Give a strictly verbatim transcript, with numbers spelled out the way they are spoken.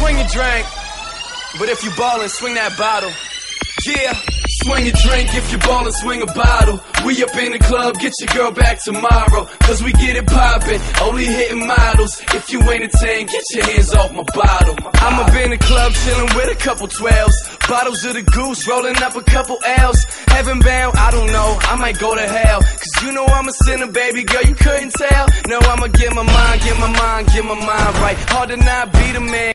swing your drink, but if you ballin', swing that bottle. Yeah, swing a drink if you ballin', swing a bottle. We up in the club, get your girl back tomorrow, cause we get it poppin', only hitting models. If you ain't a ten, get your hands off my bottle. I'm up in the club chillin' with a couple twelves, bottles of the goose, rollin' up a couple L's. Heaven bound, I don't know, I might go to hell, cause you know I'm a sinner, baby girl, you couldn't tell. No, I'ma get my mind, get my mind, get my mind right. Hard to not be the man.